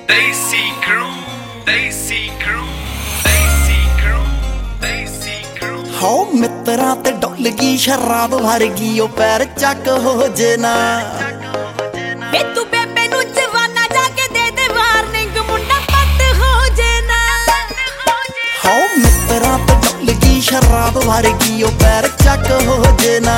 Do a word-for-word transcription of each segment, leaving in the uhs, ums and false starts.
Desi Crew, Desi Crew, Desi Crew, Desi Crew। हो मित्रा ते डुल गई शराब भर गई ओ पैर चक हो जना वे तू बेबे नु जवाना जाके दे दे वार्निंग मुंडा पट हो जना। हो मित्रा ते डुल गई शराब भर गई ओ पैर चक हो जना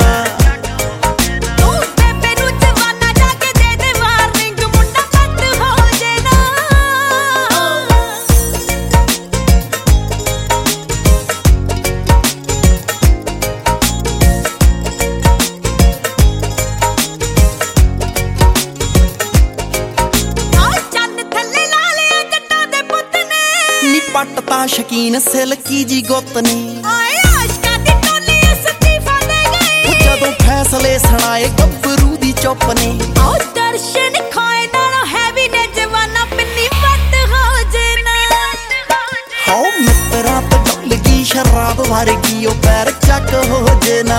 पट ता शकीन सिल्की जी गुत ने जदों फैसले सुनाए गब्बरू दी चुप ने दर्शन खाए नालों हैवी ने जवाना पिन्नी वट हो जना। हो मित्रा ते डुल गई शराब भर गई ओ पैर चक हो जना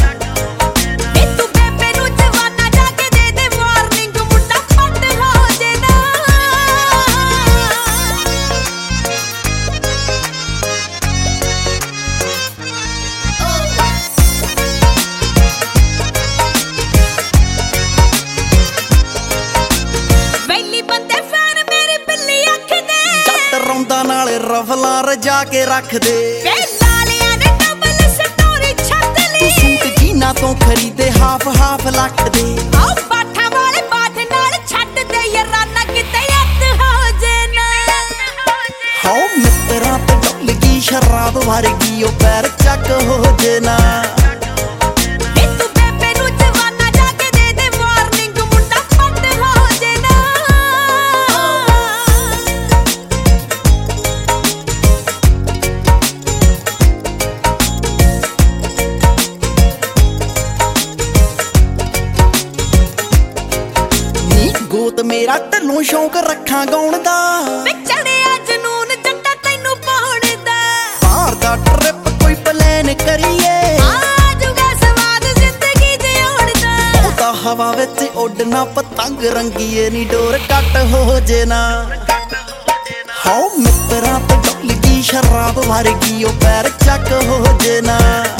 नाल रफला रजा के रख दे लालियां ने डबल स्टोरी छत ली सूट जीना तो खरीदे हाफ हाफ लख दे आओ बाठा वाले बाठ नाल छट दे याराना किते अत हो जना। हो मित्रा ते डुल गई शराब भर गई ओ पैर चक हो जना गोत मेरा ढलों शौक रखा गाउण दा चढ़िया जनून जट्टा तैनू पाउण दा बाहर दा ट्रिप कोई प्लान करिए आजूगा स्वाद जिंदगी जिउण दा ओ ता हवा विच उड़ना पतंग रंगीए नी डोर कट हो जना। हो मित्रा ते डुल गई शराब भर गई ओ पैर चक हो जना।